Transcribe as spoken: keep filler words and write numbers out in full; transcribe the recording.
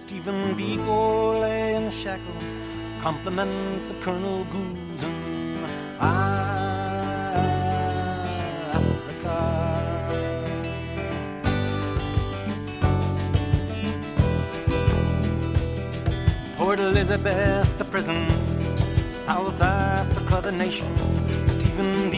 Stephen Biko lay in shackles, compliments of Colonel Goose and Africa. Port Elizabeth, the prison, South Africa, the nation. Stephen